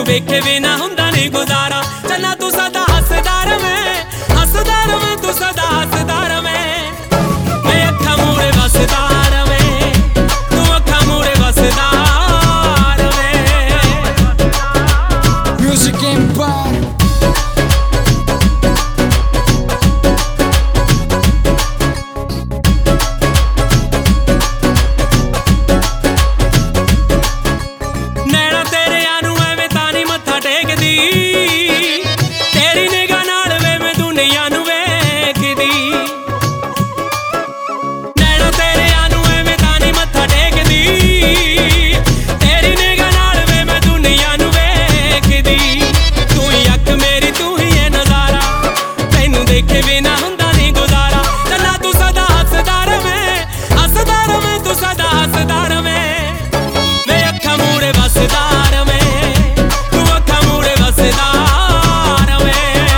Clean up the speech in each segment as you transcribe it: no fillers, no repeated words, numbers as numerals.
ਵੇਖੇ ਬਿਨਾ ਹੁੰਦਾ ਨਹੀਂ ਗੁਜ਼ਾਰਾ। ਚੰਨਾ ਤੂੰ ਸਦਾ ਹੱਸਦਾ ਰਵੇਂ, ਹੱਸਦਾ ਰਵੇਂ ਤੂੰ ਸਦਾ ਹੱਸਦਾ ਰਵੇਂ। ਮੈਂ ਅੱਖਾਂ ਮੂਹਰੇ ਵਸਦਾ ਰਵੇਂ, ਤੂੰ ਅੱਖਾਂ ਮੂਹਰੇ ਵਸਦਾ ਰਵੇਂ। Music Empire। ਨੈਣਾ ਤੇਰਿਆਂ ਨੂੰ ਐਵੇਂ ਤਾਂ ਨਹੀਂ ਮੱਥਾ ਟੇਕਦੀ, ਤੇਰੀ ਨਿਗਾਹ ਨਾਲ ਵੇ ਮੈਂ ਦੁਨੀਆ ਨੂੰ ਵੇਖਦੀ। ਨੈਣਾ ਤੇਰਿਆਂ ਨੂੰ ਐਵੇਂ ਤਾਂ ਨਹੀਂ ਮੱਥਾ ਟੇਕਦੀ, ਤੇਰੀ ਨਿਗਾਹ ਨਾਲ ਵੇ ਮੈਂ ਦੁਨੀਆ ਨੂੰ ਵੇਖਦੀ। ਤੂੰ ਹੀ ਅੱਖ ਮੇਰੀ, ਤੂੰ ਹੀ ਇਹ ਨਜ਼ਾਰਾ, ਤੈਨੂੰ ਦੇਖੇ ਬਿਨਾ ਹੁੰਦਾ ਨਹੀਂ ਗੁਜ਼ਾਰਾ। ਚੱਲਾ ਤੂੰ ਸਦਾ ਹੱਸਦਾ ਰਵੇਂ, ਹੱਸਦਾ ਰਵੇਂ ਤੂੰ ਸਦਾ ਹੱਸਦਾ ਰਵੇਂ। ਮੈਂ ਅੱਖਾਂ ਮੂਹਰੇ ਵਸਦਾ ਰਵੇਂ, ਤੂੰ ਅੱਖਾਂ ਮੂਹਰੇ ਵਸਦਾ ਰਵੇਂ।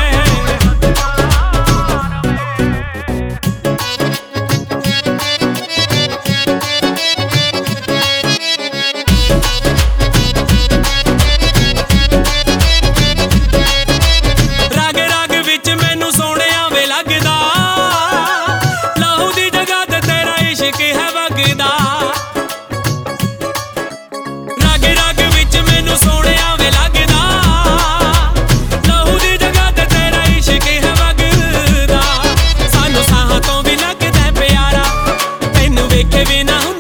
ਰਗ ਰਗ ਵਿੱਚ ਮੈਨੂੰ ਸੋਹਣਿਆ ਵੇ ਲੱਗਦਾ, ਲਹੂ ਦੀ ਜਗ੍ਹਾ ਤੇ ਤੇਰਾ ਇਸ਼ਕ ਹੈ ਵਗਦਾ। ਰਗ ਰਗ ਵਿੱਚ ਮੈਨੂੰ ਸੋਹਣਿਆ ਵੇ ਲੱਗਦਾ, ਲਹੂ ਦੀ ਜਗ੍ਹਾ ਤੇ ਤੇਰਾ ਇਸ਼ਕ ਹੈ ਵਗਦਾ। ਸਾਨੂੰ ਸਾਹਾਂ ਤੋਂ ਵੀ ਲੱਗਦਾ ਪਿਆਰਾ, ਤੈਨੂੰ ਵੇਖੇ ਬਿਨਾ